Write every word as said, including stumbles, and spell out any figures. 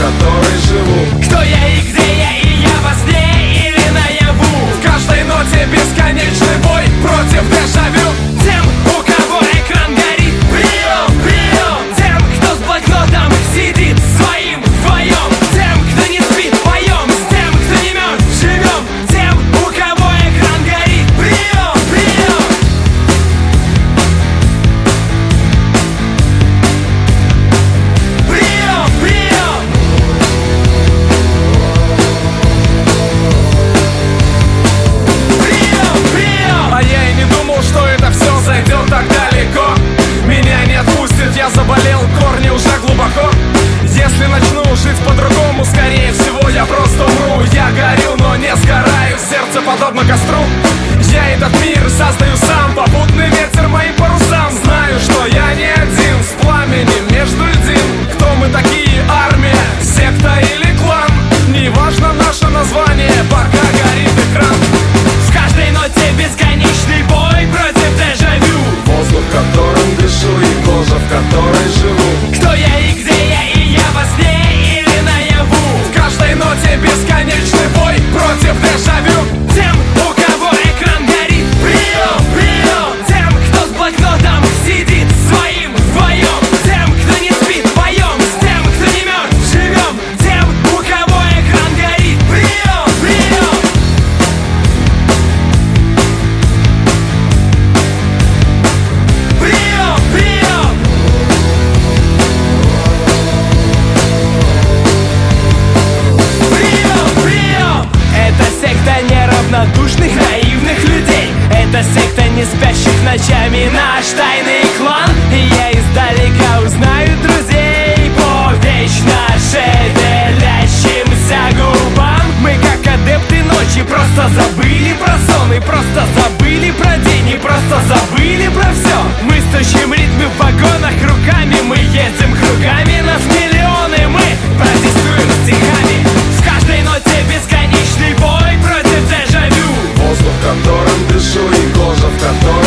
которой живу. Кто я и где я, и я во сне или наяву? В каждой ноте бесконечный бой против дежавю. Тем, у кого экран горит, прием, прием. Тем, кто с блокнотом сидит своим вдвоем. Тем, кто не спит, поем. С тем, кто не мертв, живем. Тем, у кого экран горит, прием, прием. Прием, прием. Прием, прием. А я и не думал, что это все зайдет так далеко. Меня не отпустит, я заболел, корни уже глубоко. Если начну жить по-другому, скорее всего я просто умру. Я горю, но не сгораю, сердце подобно костру. Я этот мир создаю сам, попутный ветер моим парусам. Знаю, что я не один, с пламенем между льдин. Кто мы такие, армия, секта или клан? Неважно наше название, пока горит экран. В каждой ноте бесконечный бой против дежавю. Воздух, которым дышу, и кожа, в которой живу. Кто я и где я, и я во сне или наяву? В каждой ноте бесконечный бой против дежавю. Тем, у кого экран горит, прием, прием. Тем, кто с блокнотом сидит своим вдвоем. Тем, кто не спит, поем. С тем, кто не мертв, живем. Тем, у кого экран горит, прием, прием. Прием, прием. Прием, прием. Это секта неравнодушных, наивных людей. Это секта не спящих ночами, наш тайный клан. И я издалека узнаю друзей по вечно шевелящимся губам. Мы как адепты ночи просто забыли про сон. И просто забыли про день, и просто забыли про все. Мы стучим ритмы в вагонах руками. Мы едем кругами, нас миллионы. Мы протестуем стихами. В каждой ноте бесконечный бой против дежавю. Воздух, которым дышу, и кожа, в которой